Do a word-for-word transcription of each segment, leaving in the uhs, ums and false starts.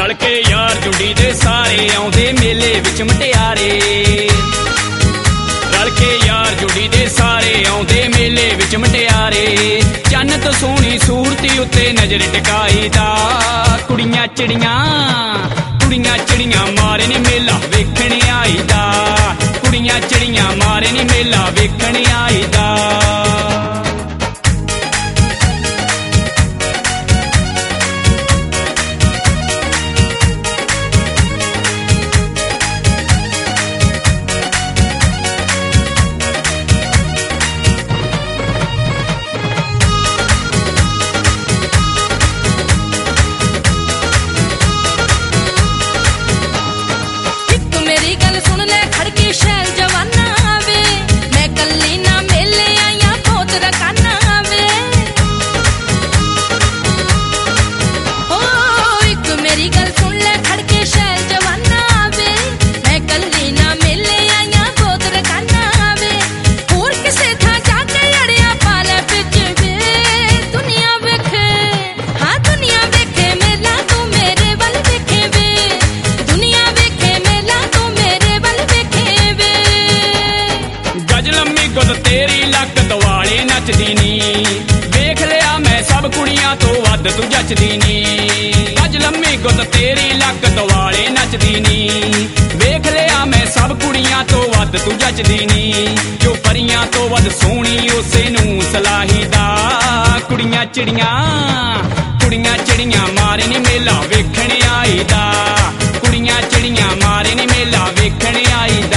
रल के यार जुड़ी दे सारे आउंदे मेले विच मटियारे। रल के यार जुड़ी दे सारे आउंदे मेले विच मटियारे। चन्न तो सोहनी सूरती उत्ते नजर टिकाई दा। कुड़ियां चिड़ियां कुड़ियां चिड़ियां मारे नी मेला वेखण आई दा। कुड़ियां चिड़ियां मारे नी मेला वेखण आई दा। तेरी लक दवाले नचदी नी वेख लिया मैं सब कुड़ियां तो वध तू जचदी नी। अज लम्मी गुत तेरी लक दवाले नचदी नी वेख लिया मैं सब कुड़ियां तो वध तू जचदी नी। जो परियां तो वध सोहनी उसे नू सलाही दा। कुड़ियां चिड़ियां कुड़ियां चिड़ियां मारे नी मेला वेखण आई दा। कुड़ियां चिड़ियां मारे नी मेला वेखण आई दा।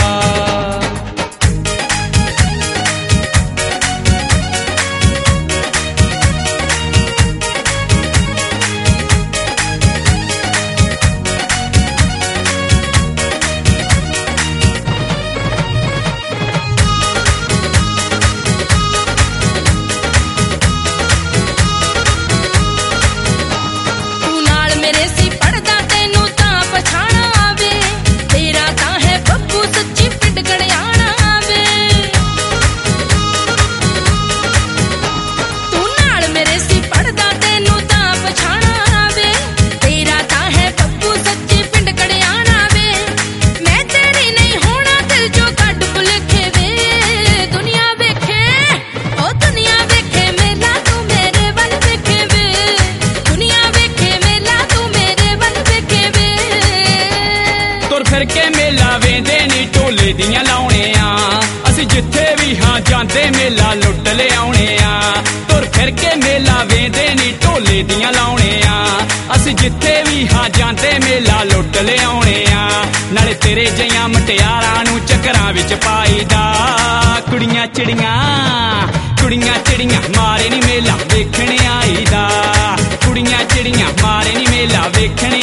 फिर के मेला वेंदे नी ढोले दियां लाउणे आ। असीं जिथे भी हां जांदे मेला लुट ले आउणे आ। तुर फिर के मेला वेंदे नी ढोले दियां लाउणे आ। असीं जिथे भी हां जांदे मेला लुट ले आउणे आ। नाले तेरे जिहियां मटियारां नूं चक्करां विच पाई दा। कुड़ियां चिड़ियां कुड़ियां चिड़ियां मारे नी मेला वेखण आई दा। कुड़ियां चिड़ियां मारे नी मेला वेखण